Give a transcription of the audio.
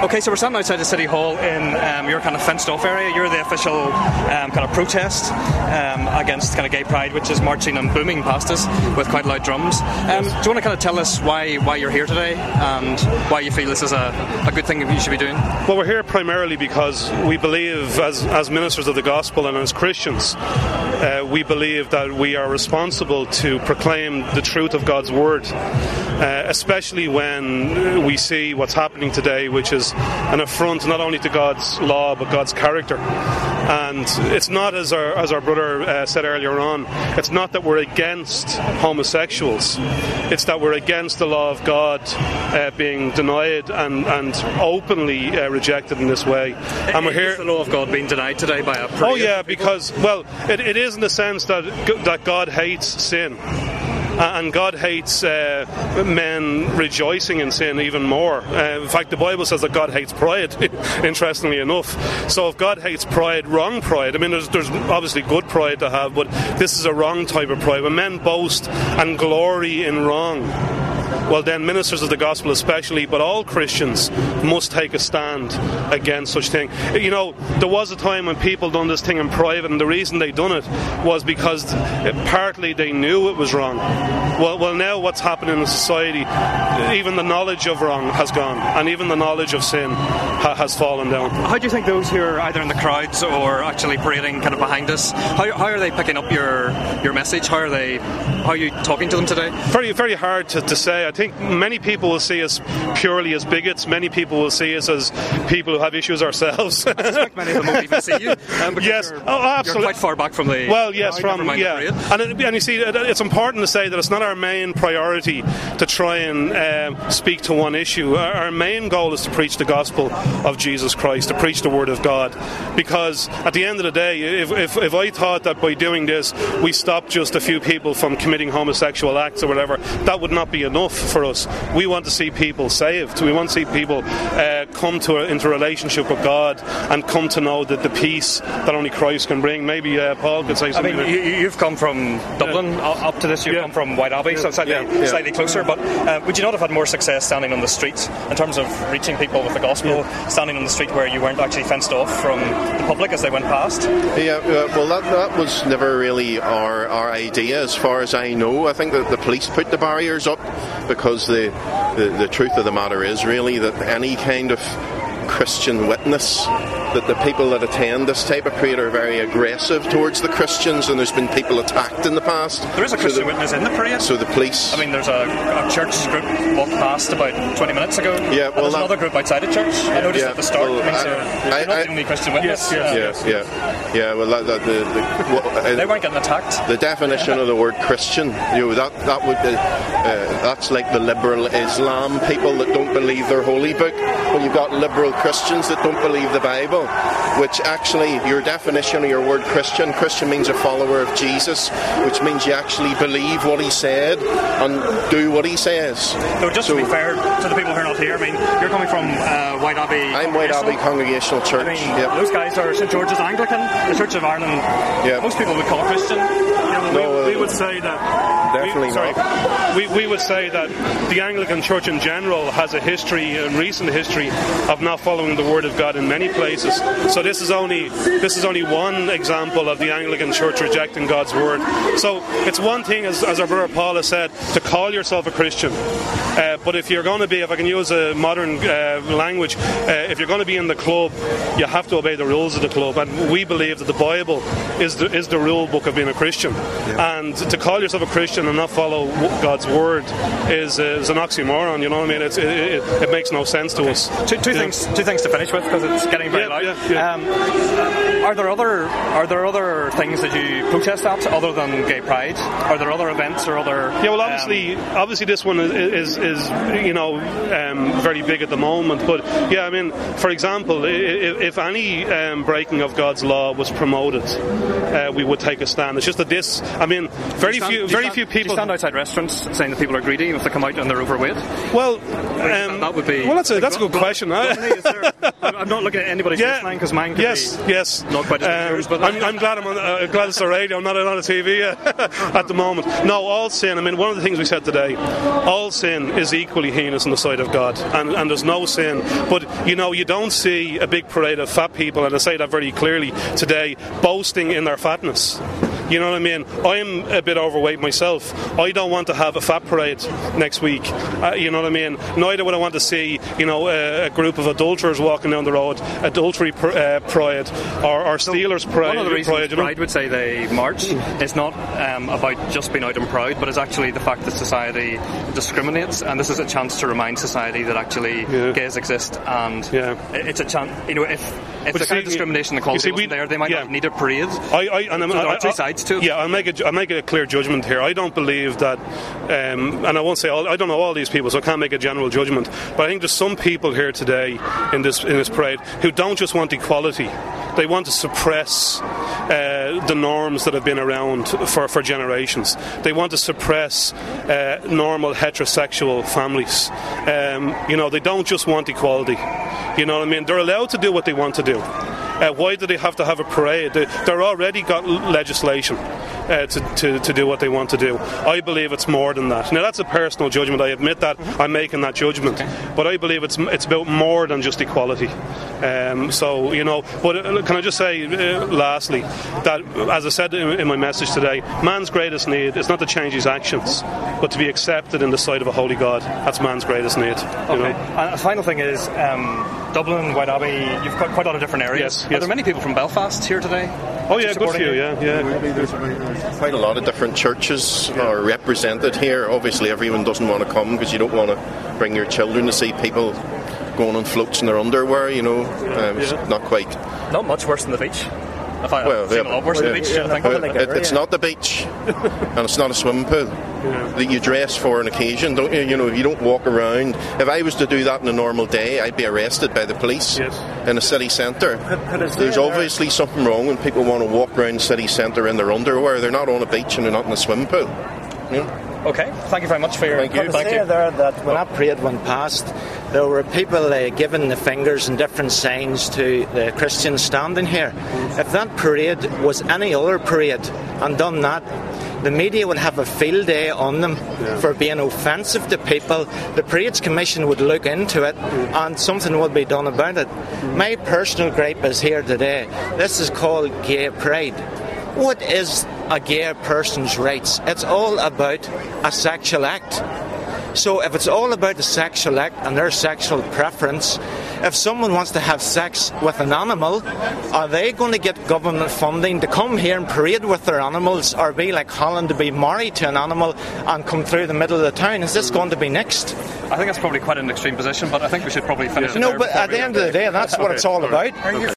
Okay, so we're standing outside the City Hall in your kind of fenced-off area. You're the official kind of protest against kind of gay pride, which is marching and booming past us with quite loud drums. Do you want to kind of tell us why you're here today and why you feel this is a good thing that you should be doing? Well, we're here primarily because we believe, as ministers of the gospel and as Christians, we believe that we are responsible to proclaim the truth of God's word, especially when we see what's happening today, which is an affront not only to God's law but God's character. And it's not, as our brother said earlier on, it's not that we're against homosexuals, it's that we're against the law of God being denied and openly rejected in this way. And we're here. Is the law of God being denied today by a parade? Oh yeah, because, well, it is in the sense that God hates sin. And God hates men rejoicing in sin even more. In fact, the Bible says that God hates pride, interestingly enough. So if God hates pride, wrong pride, I mean, there's obviously good pride to have, but this is a wrong type of pride. When men boast and glory in wrong, well then ministers of the gospel especially, but all Christians must take a stand against such thing. You know, there was a time when people done this thing in private, and the reason they done it was because partly they knew it was wrong. Well now what's happening in society, even the knowledge of wrong has gone, and even the knowledge of sin has fallen down. How do you think those who are either in the crowds or actually parading kind of behind us, how are they picking up your message? How are you talking to them today? Very, very hard to say. I think many people will see us purely as bigots. Many people will see us as people who have issues ourselves. I suspect many of them won't even see you. Yes, absolutely. You're quite far back from the... Well, yes, and you see, it's important to say that it's not our main priority to try and speak to one issue. Our main goal is to preach the gospel of Jesus Christ, to preach the word of God. Because at the end of the day, if I thought that by doing this we stopped just a few people from committing homosexual acts or whatever, that would not be enough for us. We want to see people saved. We want to see people come into a relationship with God and come to know that the peace that only Christ can bring. Maybe Paul could say something. I mean, you've come from Dublin up to this. You've come from White Abbey, so slightly closer. But would you not have had more success standing on the street in terms of reaching people with the gospel, standing on the street where you weren't actually fenced off from the public as they went past? Well, that was never really our idea, as far as I know. I think that the police put the barriers up because the truth of the matter is really that any kind of Christian witness, that the people that attend this type of parade are very aggressive towards the Christians, and there's been people attacked in the past. There is a Christian witness in the parade. So the police... I mean, there's a church group walked past about 20 minutes ago. Yeah, well, there's another group outside the church. I noticed at the start. Well, you're not the only Christian witness. Yeah, well, they weren't getting attacked. The definition of the word Christian, that's like the liberal Islam people that don't believe their holy book. Well, you've got liberal Christians that don't believe the Bible, which actually, your definition of your word Christian means a follower of Jesus, which means you actually believe what he said and do what he says. So just to be fair to the people who are not here, I mean, you're coming from White Abbey. I'm White Abbey Congregational Church. I mean, those guys are St George's Anglican, the Church of Ireland. Most people would call Christian. We would say that. Definitely not. We would say that the Anglican Church in general has a history, a recent history, of not following the Word of God in many places. So this is only one example of the Anglican Church rejecting God's Word. So it's one thing, as our brother Paul has said, to call yourself a Christian. But if you're going to be, if I can use a modern language, if you're going to be in the club, you have to obey the rules of the club. And we believe that the Bible is the rule book of being a Christian. And to call yourself a Christian and not follow God's Word is an oxymoron, you know what I mean? It makes no sense to us. Two things to finish with, because it's getting very loud. Are there other things that you protest at other than gay pride? Are there other events or other... Yeah, well, obviously this one is very big at the moment. But yeah, I mean, for example, if any breaking of God's law was promoted, we would take a stand. It's just that very few people stand outside restaurants saying that people are greedy if they come out and they're overweight. Well, that would be. Well, that's a good question. I'm not looking at anybody's line because mine could yes. Not quite as yours, but I'm glad glad it's the radio. I'm not on the TV at the moment. No, all sin. I mean, one of the things we said today, all sin is equally heinous in the sight of God, and there's no sin. But you don't see a big parade of fat people, and I say that very clearly today, boasting in their fatness. You know what I mean? I'm a bit overweight myself. I don't want to have a fat parade next week. You know what I mean? Neither would I want to see, a group of adulterers walking down the road, adultery pride, or Steelers pride. One of the reasons Pride would say they march is not about just being out in Pride, but it's actually the fact that society discriminates, and this is a chance to remind society that actually gays exist, and it's a chance. If the kind of discrimination equality wasn't there, they might not need a parade. There are two sides to it. Yeah, I'll make a clear judgment here. I don't believe that, and I won't say I don't know all these people, so I can't make a general judgment. But I think there's some people here today in this parade who don't just want equality; they want to suppress the norms that have been around for generations. They want to suppress normal heterosexual families. They don't just want equality. You know what I mean? They're allowed to do what they want to do. Why do they have to have a parade? They're already got legislation to do what they want to do. I believe it's more than that. Now, that's a personal judgment. I admit that I'm making that judgment. But I believe it's about more than just equality. But can I just say, lastly, that, as I said in my message today, man's greatest need is not to change his actions, but to be accepted in the sight of a holy God. That's man's greatest need. Okay. And the final thing is, Dublin, Whiteabbey, you've got quite a lot of different areas. Yes. Are there many people from Belfast here today? Oh yeah, good few, yeah. There's quite a lot of different churches are represented here. Obviously everyone doesn't want to come because you don't want to bring your children to see people going on floats in their underwear, It's not quite... Not much worse than the beach. I've seen a lot worse than the beach, I think. It's not the beach, and it's not a swimming pool. That you dress for an occasion, don't you? You don't walk around. If I was to do that on a normal day, I'd be arrested by the police in a city centre. There's obviously something wrong when people want to walk around the city centre in their underwear. They're not on a beach and they're not in a swimming pool. Okay, thank you very much for your... Thank you. There that when that parade went past, there were people giving the fingers and different signs to the Christians standing here. If that parade was any other parade and done that, the media would have a field day on them for being offensive to people. The Parades Commission would look into it and something would be done about it. My personal gripe is here today. This is called Gay Pride. What is a gay person's rights? It's all about a sexual act. So if it's all about the sexual act and their sexual preference, if someone wants to have sex with an animal, are they going to get government funding to come here and parade with their animals, or be like Holland to be married to an animal and come through the middle of the town? Is this going to be next? I think that's probably quite an extreme position, but I think we should probably finish it No, there but at the end of the day, that's what it's all about.